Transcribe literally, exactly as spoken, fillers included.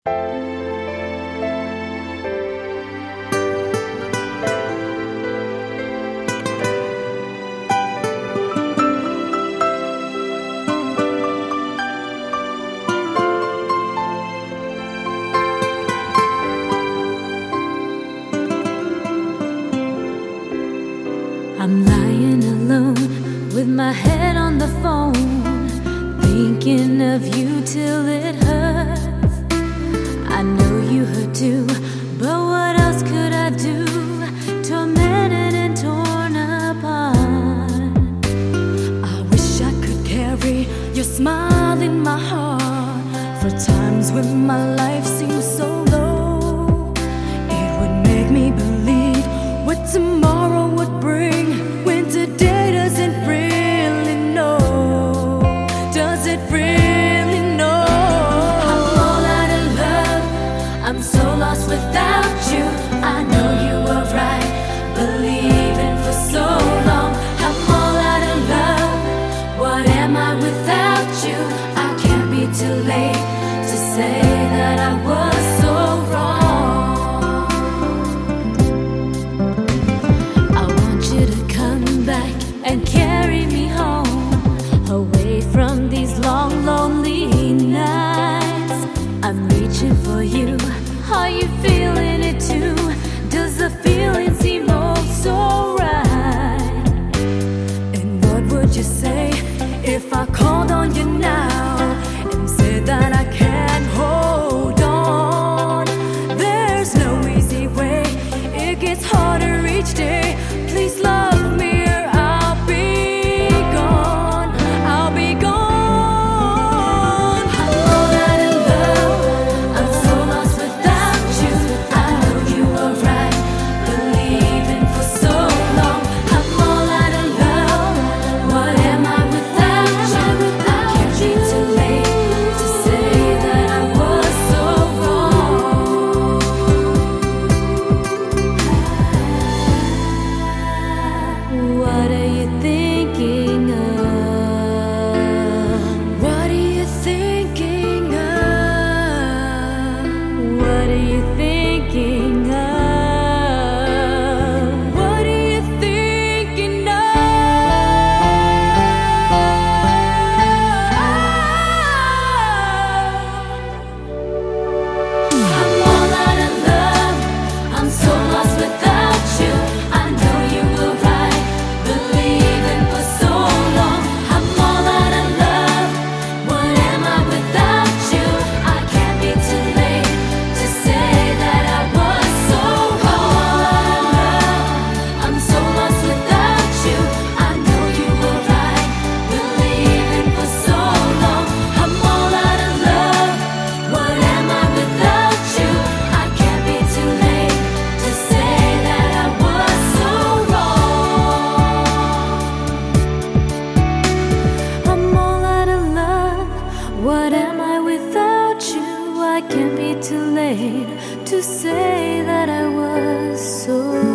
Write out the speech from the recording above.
I'm lying alone with my head on the phone, thinking of you till it hurts. I know you hurt too, but what else could I do? Tormented and torn apart. I wish I could carry your smile in my heart for times when my life seems so low. It would make me believe what tomorrow would bring, when today doesn't really know. Does it really know? I'm all out of love, I'm so lost without you. I know you were right, believing for so long. I'm all out of love, what am I without you? I can't be too late to say that I was so wrong. I want you to come back and carry me home, away from these long, lonely nights. I'm reaching for you, are you feeling it too? Does the feeling seem oh so right? And what would you say if I called on you now and said that I can't hold on? There's no easy way, it gets harder each day. Please love me or I'll be gone, I'll be gone. I'm all out of love, I'm so lost without you. I know you were right, believing for so long. I'm all out of love, what am I without you? I can't be too late to say that I was so wrong. What are you thinking of? What are you thinking of? What are you thinking of? What are you thinking of? I'm all out of love, I'm so lost without you. I know you were right, believing for so long. I'm all out of love, what am I without you? I can't be too late to say that I was so wrong. I'm so lost without you. I know you were right, believing for so long. I'm all out of love, what am I without you? I can't be too late to say that I was so wrong. I'm all out of love, what am I without you? I can't be too late to say that I was so